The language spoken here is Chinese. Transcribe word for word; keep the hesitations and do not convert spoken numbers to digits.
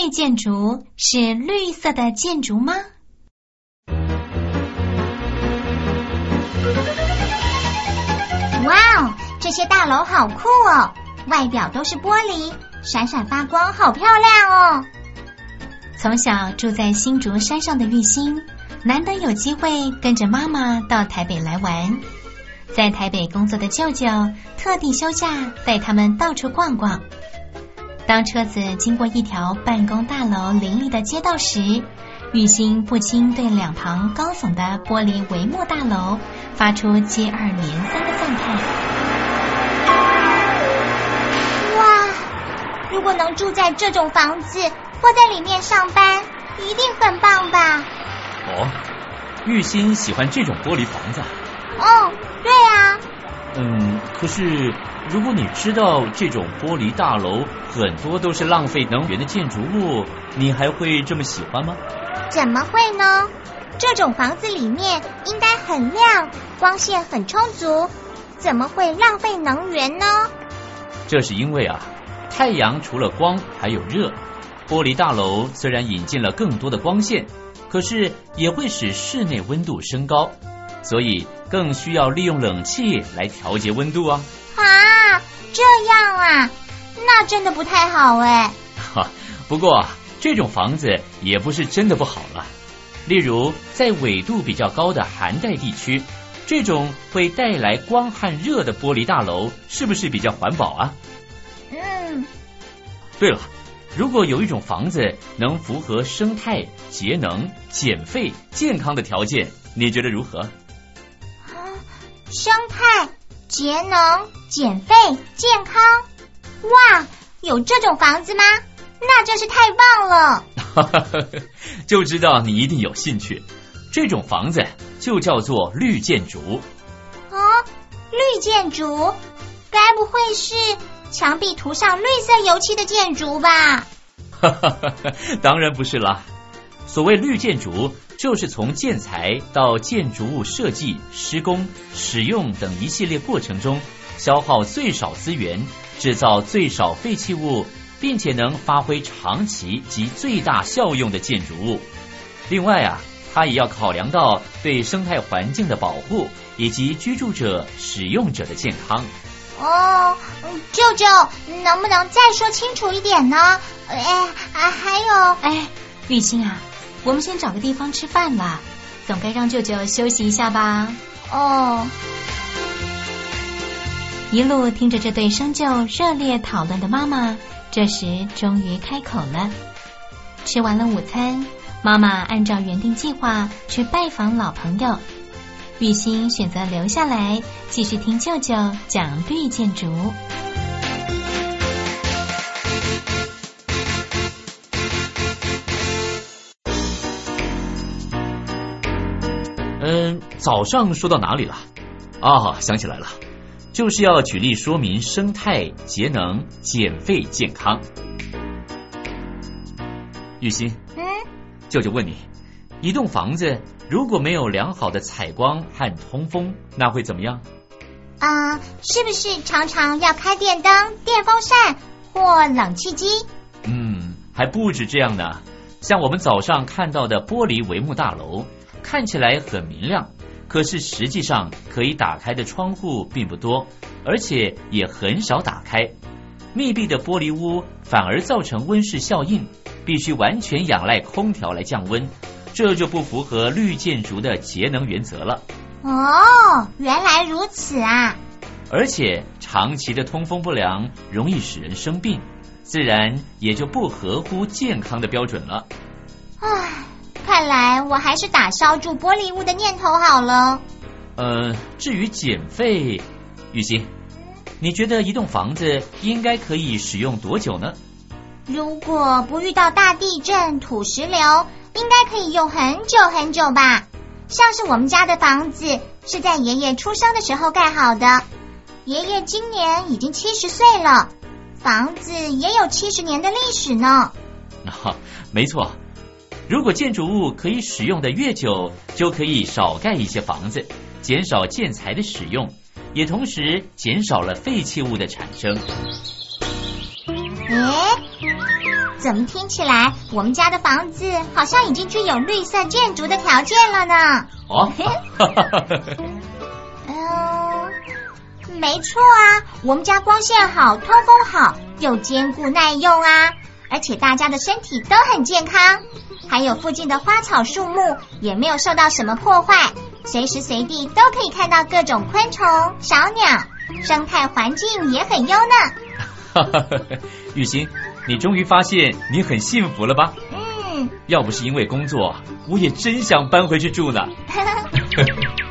绿建筑是绿色的建筑吗？ 哇哦，这些大楼好酷哦，外表都是玻璃，闪闪发光，好漂亮哦。 从小住在新竹山上的玉欣，难得有机会跟着妈妈到台北来玩。在台北工作的舅舅特地休假带他们到处逛逛。当车子经过一条办公大楼林立的街道时，玉欣不禁对两旁高耸的玻璃帷幕大楼发出接二连三的赞叹。 哇，如果能住在这种房子，或在里面上班，一定很棒吧？ 哦，玉欣喜欢这种玻璃房子。 哦，对啊。 嗯，可是如果你知道这种玻璃大楼很多都是浪费能源的建筑物，你还会这么喜欢吗？ 怎么会呢？这种房子里面应该很亮，光线很充足，怎么会浪费能源呢？ 这是因为啊，太阳除了光还有热，玻璃大楼虽然引进了更多的光线，可是也会使室内温度升高，所以更需要利用冷气来调节温度啊。 啊，这样啊，那真的不太好哎。 哈，不过这种房子也不是真的不好了。例如在纬度比较高的寒带地区，这种会带来光和热的玻璃大楼是不是比较环保啊？ 嗯。 对了，如果有一种房子能符合生态、节能、减废、健康的条件，你觉得如何？ 啊，生态、节能、减废、健康，哇，有这种房子吗？那真是太棒了。 就知道你一定有兴趣。这种房子就叫做绿建筑。 啊，绿建筑？该不会是墙壁涂上绿色油漆的建筑吧？ 当然不是啦。所谓绿建筑，就是从建材到建筑物设计、施工、使用等一系列过程中，消耗最少资源，制造最少废弃物，并且能发挥长期及最大效用的建筑物。另外啊，它也要考量到对生态环境的保护以及居住者、使用者的健康。 哦，舅舅，能不能再说清楚一点呢？哎，啊，还有， 哎，玉欣啊，我们先找个地方吃饭吧，总该让舅舅休息一下吧。 哦。 一路听着这对生就热烈讨论的妈妈，这时终于开口了。吃完了午餐，妈妈按照原定计划去拜访老朋友。玉欣选择留下来，继续听舅舅讲绿建筑。 嗯，早上说到哪里了？啊，想起来了，就是要举例说明生态、节能、减废、健康。玉欣， 嗯， 舅舅问你，一栋房子如果没有良好的采光和通风，那会怎么样？ 啊、呃，是不是常常要开电灯、电风扇或冷气机？ 嗯，还不止这样呢。像我们早上看到的玻璃帷幕大楼，看起来很明亮，可是实际上可以打开的窗户并不多，而且也很少打开。密闭的玻璃屋反而造成温室效应，必须完全仰赖空调来降温，这就不符合绿建筑的节能原则了。 哦，原来如此啊！ 而且长期的通风不良容易使人生病，自然也就不合乎健康的标准了。 唉，看来我还是打消住玻璃屋的念头好了。 呃，至于减废，玉欣，你觉得一栋房子应该可以使用多久呢？ 如果不遇到大地震、土石流，应该可以用很久很久吧。像是我们家的房子是在爷爷出生的时候盖好的，爷爷今年已经七十岁了，房子也有七十年的历史呢。 啊，没错，如果建筑物可以使用的越久，就可以少盖一些房子，减少建材的使用，也同时减少了废弃物的产生。 诶， 怎么听起来我们家的房子好像已经具有绿色建筑的条件了呢？ 哦， 嗯，没错啊，我们家光线好，通风好，又坚固耐用啊，而且大家的身体都很健康，还有附近的花草树木也没有受到什么破坏，随时随地都可以看到各种昆虫、小鸟，生态环境也很优呢。 玉欣，你终于发现你很幸福了吧？ 嗯， 要不是因为工作，我也真想搬回去住呢。